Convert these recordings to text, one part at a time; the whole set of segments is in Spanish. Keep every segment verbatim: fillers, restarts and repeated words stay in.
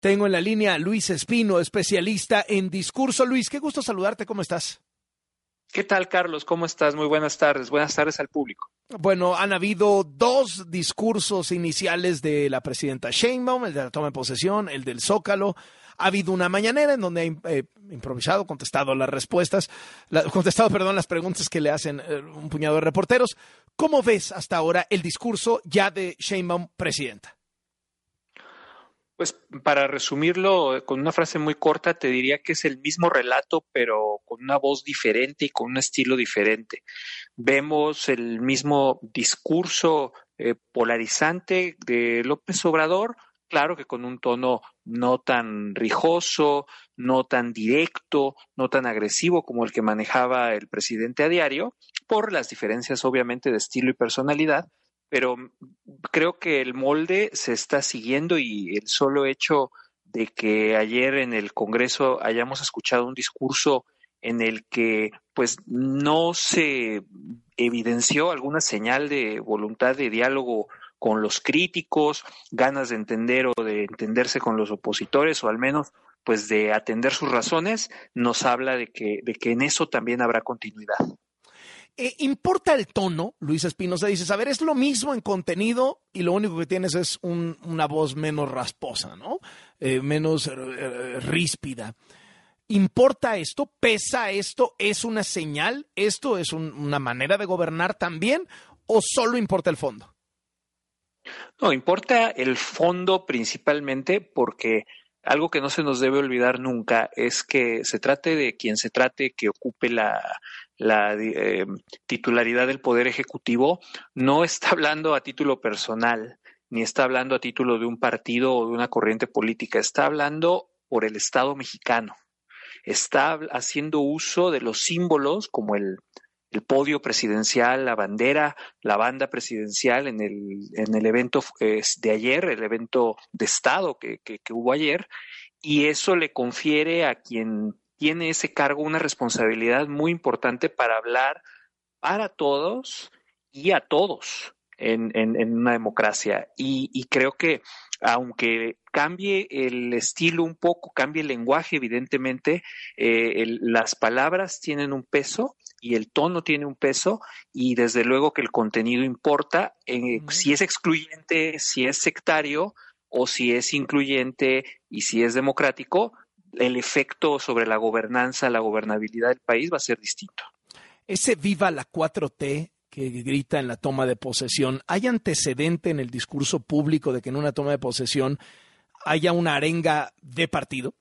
Tengo en la línea a Luis Espino, especialista en discurso. Luis, qué gusto saludarte, ¿cómo estás? ¿Qué tal, Carlos? ¿Cómo estás? Muy buenas tardes. Buenas tardes al público. Bueno, han habido dos discursos iniciales de la presidenta Sheinbaum, el de la toma de posesión, el del Zócalo. Ha habido una mañanera en donde ha eh, improvisado, contestado las respuestas, la, contestado, perdón, las preguntas que le hacen eh, un puñado de reporteros. ¿Cómo ves hasta ahora el discurso ya de Sheinbaum, presidenta? Pues para resumirlo con una frase muy corta, te diría que es el mismo relato, pero con una voz diferente y con un estilo diferente. Vemos el mismo discurso eh, polarizante de López Obrador, claro que con un tono no tan rijoso, no tan directo, no tan agresivo como el que manejaba el presidente a diario, por las diferencias obviamente de estilo y personalidad, pero creo que el molde se está siguiendo y el solo hecho de que ayer en el Congreso hayamos escuchado un discurso en el que pues no se evidenció alguna señal de voluntad de diálogo con los críticos, ganas de entender o de entenderse con los opositores o al menos pues de atender sus razones, nos habla de que, de que en eso también habrá continuidad. Eh, ¿Importa el tono, Luis Espinosa? Dices, a ver, es lo mismo en contenido y lo único que tienes es un, una voz menos rasposa, ¿no? Eh, menos eh, ríspida. ¿Importa esto? ¿Pesa esto? ¿Es una señal? ¿Esto es un, una manera de gobernar también? ¿O solo importa el fondo? No, importa el fondo principalmente porque algo que no se nos debe olvidar nunca es que se trate de quien se trate que ocupe la, la eh, titularidad del Poder Ejecutivo, no está hablando a título personal, ni está hablando a título de un partido o de una corriente política, está hablando por el Estado mexicano. Está haciendo uso de los símbolos como el, el podio presidencial, la bandera, la banda presidencial en el, en el evento eh, de ayer, el evento de Estado que, que, que hubo ayer, y eso le confiere a quien tiene ese cargo una responsabilidad muy importante para hablar para todos y a todos en, en, en una democracia. Y, y creo que aunque cambie el estilo un poco, cambie el lenguaje, evidentemente, eh, el, las palabras tienen un peso y el tono tiene un peso y desde luego que el contenido importa, eh, uh-huh. Si es excluyente, si es sectario o si es incluyente y si es democrático, el efecto sobre la gobernanza, la gobernabilidad del país va a ser distinto. Ese viva la cuatro T que grita en la toma de posesión, ¿hay antecedente en el discurso público de que en una toma de posesión haya una arenga de partido?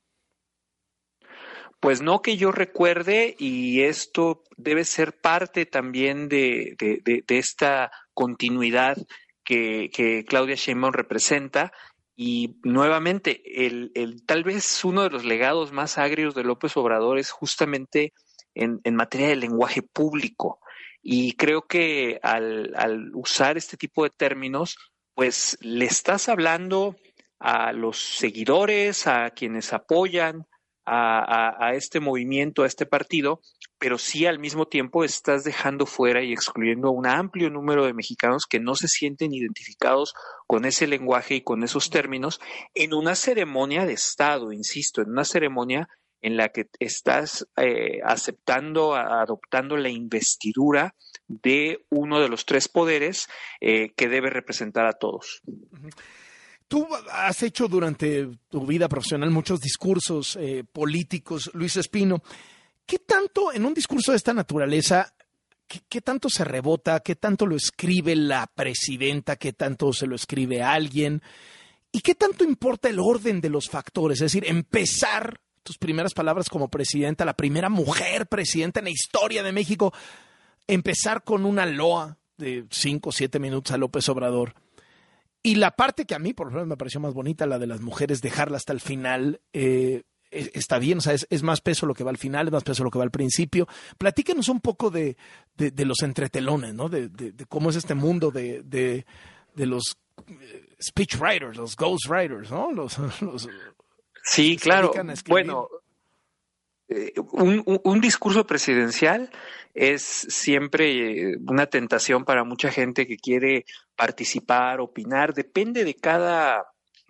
Pues no que yo recuerde, y esto debe ser parte también de, de, de, de esta continuidad que, que Claudia Sheinbaum representa. Y nuevamente, el, el, tal vez uno de los legados más agrios de López Obrador es justamente en, en materia de lenguaje público. Y creo que al, al usar este tipo de términos, pues le estás hablando a los seguidores, a quienes apoyan a, a, a este movimiento, a este partido, pero sí al mismo tiempo estás dejando fuera y excluyendo a un amplio número de mexicanos que no se sienten identificados con ese lenguaje y con esos términos en una ceremonia de Estado, insisto, en una ceremonia en la que estás eh, aceptando, adoptando la investidura de uno de los tres poderes eh, que debe representar a todos. Tú has hecho durante tu vida profesional muchos discursos eh, políticos, Luis Espino. ¿Qué tanto en un discurso de esta naturaleza, qué, qué tanto se rebota, qué tanto lo escribe la presidenta, qué tanto se lo escribe alguien? ¿Y qué tanto importa el orden de los factores? Es decir, empezar tus primeras palabras como presidenta, la primera mujer presidenta en la historia de México, empezar con una loa de cinco o siete minutos a López Obrador. Y la parte que a mí, por ejemplo, me pareció más bonita, la de las mujeres, dejarla hasta el final, eh, está bien, o sea, es, es más peso lo que va al final, es más peso lo que va al principio. Platíquenos un poco de, de, de los entretelones, ¿no? De, de, de cómo es este mundo de, de, de los speechwriters, los ghostwriters, ¿no? Los, los, sí, claro. Bueno, eh, un, un, un discurso presidencial es siempre una tentación para mucha gente que quiere participar, opinar. Depende de cada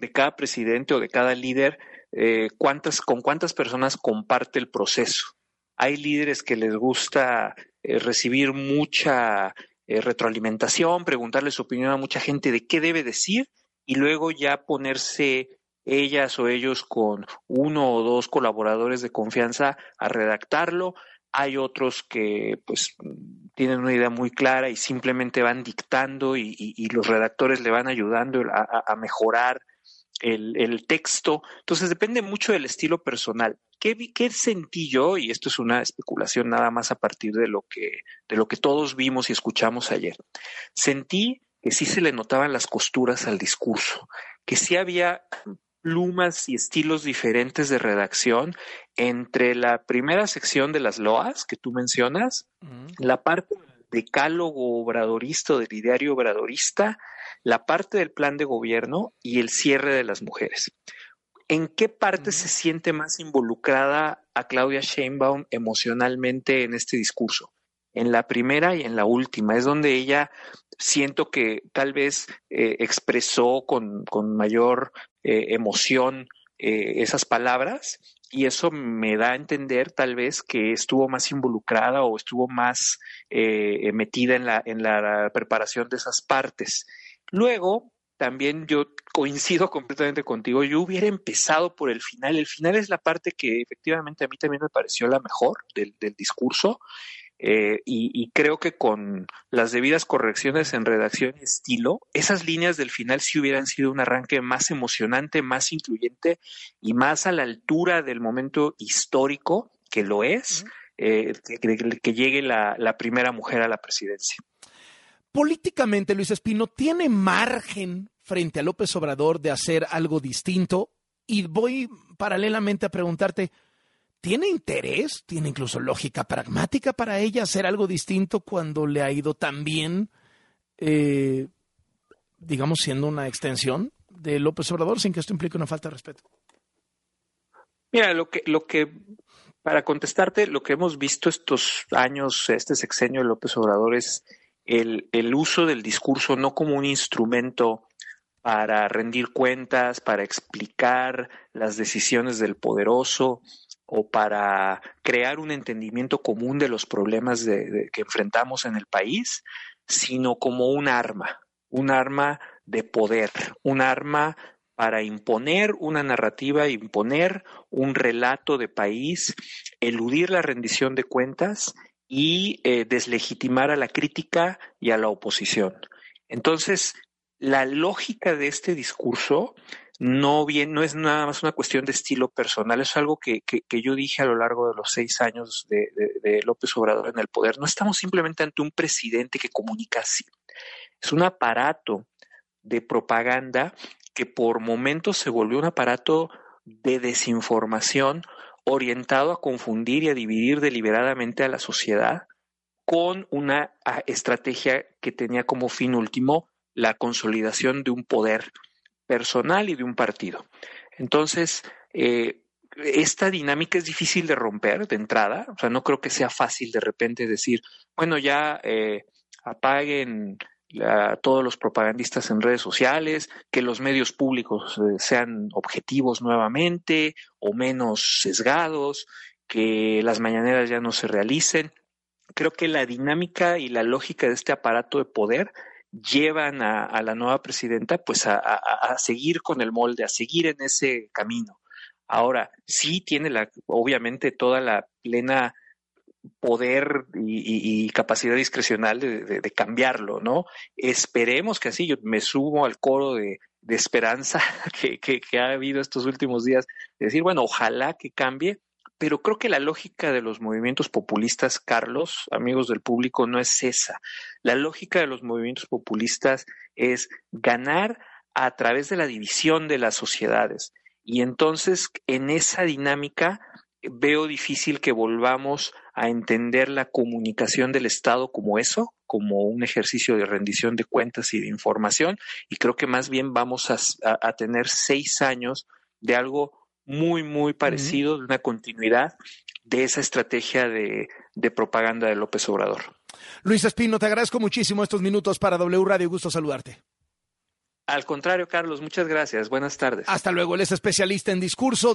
de cada presidente o de cada líder, eh, cuántas, con cuántas personas comparte el proceso. Hay líderes que les gusta eh, recibir mucha eh, retroalimentación, preguntarle su opinión a mucha gente de qué debe decir y luego ya ponerse ellas o ellos con uno o dos colaboradores de confianza a redactarlo. Hay otros que pues tienen una idea muy clara y simplemente van dictando y, y, y los redactores le van ayudando a, a mejorar el, el texto. Entonces depende mucho del estilo personal. ¿Qué, ¿Qué sentí yo? Y esto es una especulación nada más a partir de lo que, de lo que todos vimos y escuchamos ayer. Sentí que sí se le notaban las costuras al discurso, que sí había plumas y estilos diferentes de redacción entre la primera sección de las loas que tú mencionas, uh-huh. la parte del decálogo obradorista, del ideario obradorista, la parte del plan de gobierno y el cierre de las mujeres. ¿En qué parte uh-huh. se siente más involucrada a Claudia Sheinbaum emocionalmente en este discurso? En la primera y en la última. Es donde ella siento que tal vez eh, expresó con, con mayor eh, emoción eh, esas palabras y eso me da a entender tal vez que estuvo más involucrada o estuvo más eh, metida en la, en la preparación de esas partes. Luego, también yo coincido completamente contigo, yo hubiera empezado por el final. El final es la parte que efectivamente a mí también me pareció la mejor del, del discurso. Eh, y, y creo que con las debidas correcciones en redacción y estilo, esas líneas del final sí hubieran sido un arranque más emocionante, más incluyente y más a la altura del momento histórico que lo es, eh, que, que, que llegue la, la primera mujer a la presidencia. Políticamente, Luis Espino, ¿tiene margen frente a López Obrador de hacer algo distinto? Y voy paralelamente a preguntarte, ¿tiene interés, tiene incluso lógica pragmática para ella hacer algo distinto cuando le ha ido tan bien, eh, digamos, siendo una extensión de López Obrador, sin que esto implique una falta de respeto? Mira, lo que, lo que, para contestarte, lo que hemos visto estos años, este sexenio de López Obrador es el, el uso del discurso no como un instrumento para rendir cuentas, para explicar las decisiones del poderoso, o para crear un entendimiento común de los problemas de, de, que enfrentamos en el país, sino como un arma, un arma de poder, un arma para imponer una narrativa, imponer un relato de país, eludir la rendición de cuentas y eh, deslegitimar a la crítica y a la oposición. Entonces, la lógica de este discurso no bien, no es nada más una cuestión de estilo personal, es algo que, que, que yo dije a lo largo de los seis años de, de, de López Obrador en el poder. No estamos simplemente ante un presidente que comunica así. Es un aparato de propaganda que por momentos se volvió un aparato de desinformación orientado a confundir y a dividir deliberadamente a la sociedad con una estrategia que tenía como fin último la consolidación de un poder personal y de un partido. Entonces, eh, esta dinámica es difícil de romper de entrada. O sea, no creo que sea fácil de repente decir, bueno, ya eh, apaguen a todos los propagandistas en redes sociales, que los medios públicos eh, sean objetivos nuevamente o menos sesgados, que las mañaneras ya no se realicen. Creo que la dinámica y la lógica de este aparato de poder llevan a, a la nueva presidenta pues a, a, a seguir con el molde, a seguir en ese camino. Ahora, sí tiene la, obviamente toda la plena poder y, y, y capacidad discrecional de, de, de cambiarlo, ¿no? Esperemos que así, yo me sumo al coro de, de esperanza que, que, que ha habido estos últimos días, de decir, bueno, ojalá que cambie. Pero creo que la lógica de los movimientos populistas, Carlos, amigos del público, no es esa. La lógica de los movimientos populistas es ganar a través de la división de las sociedades. Y entonces, en esa dinámica, veo difícil que volvamos a entender la comunicación del Estado como eso, como un ejercicio de rendición de cuentas y de información. Y creo que más bien vamos a, a, a tener seis años de algo muy, muy parecido, de una continuidad de esa estrategia de, de propaganda de López Obrador. Luis Espino, te agradezco muchísimo estos minutos para W Radio. Gusto saludarte. Al contrario, Carlos, muchas gracias. Buenas tardes. Hasta luego. Él es especialista en discurso.